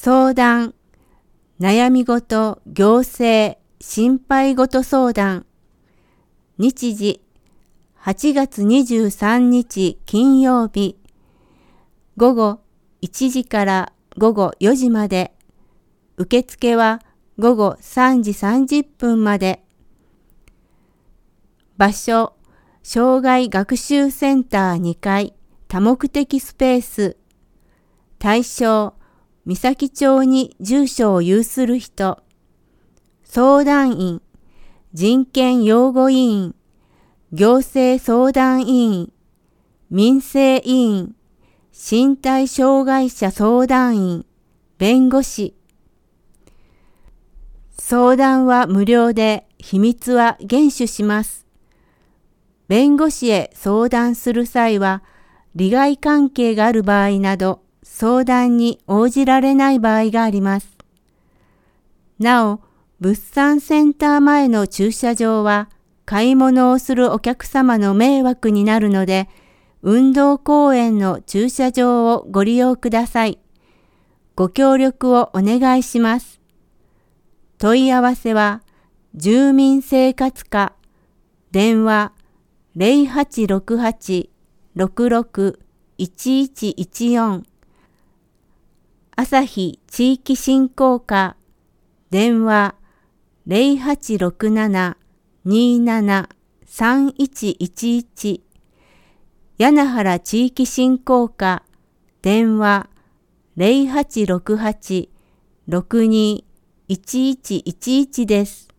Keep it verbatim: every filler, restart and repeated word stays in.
相談、悩み事、行政、心配事相談。日時、はちがつにじゅうさんにち金曜日、午後いちじから午後よじまで。受付は午後さんじさんじゅっぷんまで。場所、障害学習センターにかい多目的スペース。対象、三崎町に住所を有する人。相談員、人権擁護委員、行政相談委員、民生委員、身体障害者相談員、弁護士。相談は無料で、秘密は厳守します。弁護士へ相談する際は、利害関係がある場合など、相談に応じられない場合があります。なお、物産センター前の駐車場は、買い物をするお客様の迷惑になるので、運動公園の駐車場をご利用ください。ご協力をお願いします。問い合わせは、住民生活課、電話ゼロはちろくはち ろくろく いちいちいちよん、朝日地域振興課、電話ゼロはちろくなな になな さんいちいちいち、柳原地域振興課、電話ゼロはちろくはち ろくに いちいちいちいちです。